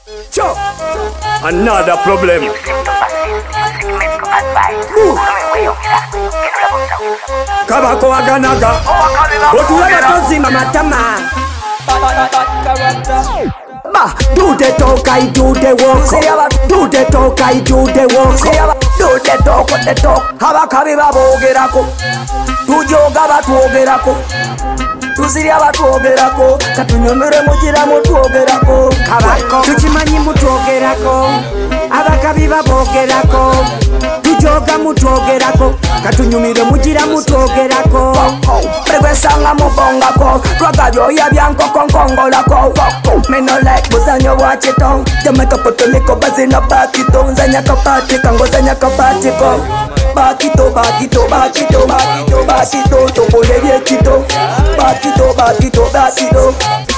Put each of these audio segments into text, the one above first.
Cho, another problem. Kabako aganaga, otulaba tozima matama. Do the talk, I do the walk. Do the talk, I do the walk. Do the talk. Habakabi babogerako. Tujoga batuogerako. Tuziri abatuogerako. Katunyomere mugira mutuogerako. Kabako tuchimanyi mutuogerako. Abakabi babogerako. Tujoga mutuogerako. Katunyumire mugira mutuogerako. Pregwesanga mubongako. Twagabyo yabyanko konkongolako. Me no like buzanyo wachito. Jamaica Puerto Rico bazina bakito. Nzanya kapati kango zanya kapati ko. Bakito topole viechito. Bakito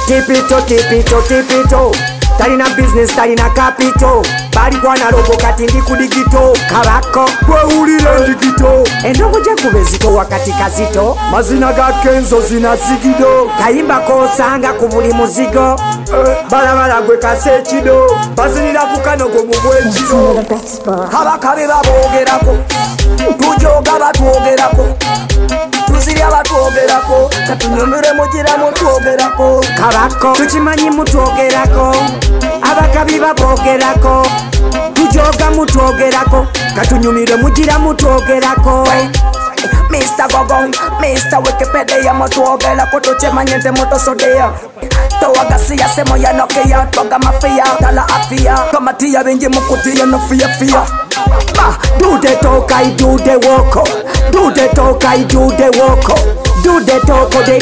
tipito talina business talina capital bali kwana logo kati ndi kudigito kabako kweulire ndigito endongo jakubezito wakati kazito mazina ga kenzo zina zigido kayimba kosanga ku buli muzigo balabala gwe kasekido bazinira ku kanogo mu bwenjiro kabakabe babogerako tujoga batuogerako tuziri abatuogerako katunyomere mugira mutuogerako kabako tuchimanyi mutuogerako abakabi babogerako tujoga mutuogerako katunyumire mugira mutuogerako Mr. Gogong, Mr. Wikipedia mutuogerako tuchimanyente mutosodea towagasiya semo ya nokia twaga mafia tala afia kamatia benje mukutia no fia do the talk, I do the walk. Do the talk, I do the walk. Do the talk, they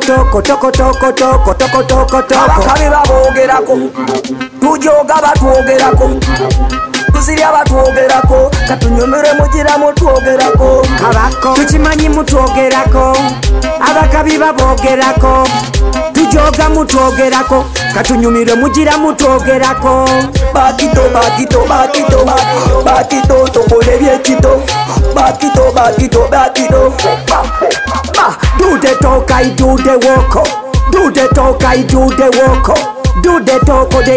talk. Abakabi babogerako. Tujoga batuogerako. Tuziri abatuogerako. Katunyomere mugira mutuogerako. Kabako tuchimanyi mutuogerako. Abakabi babogerako. Tujoga mutuogerako. Katunyumire mugira mutuogerako. Bakito topole viechito. Bakito do the talk, I do the walk. Do the talk, I do the walk. Do the talk, they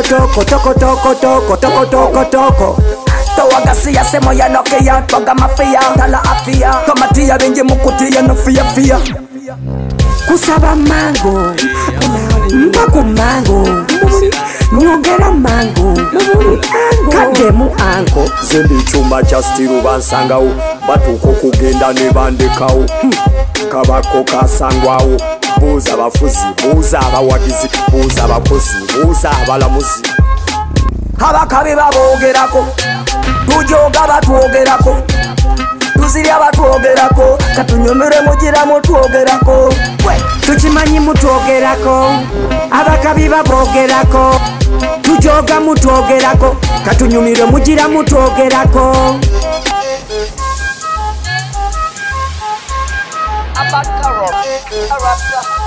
talk. Towagasiya semo ya nokia twaga mafia tala afia kamatia benje mukutia no fia kusaba mango mpaku mango nyongera mango kademu ango zindi chuma cha stiru bansangawo batuko kugenda ne bandekawo kabako kasangwawo buza abafuzi buza abawagizi buza abakozi buza abalamuzi abakabi babogerako tujoga batuogerako tuziri abatuogerako katunyomere mugira mutuogerako tuchimanyi mutuogerako abakabi babogerako tujoga mutuogerako katunyumire mugira mutuogerako Abakaro,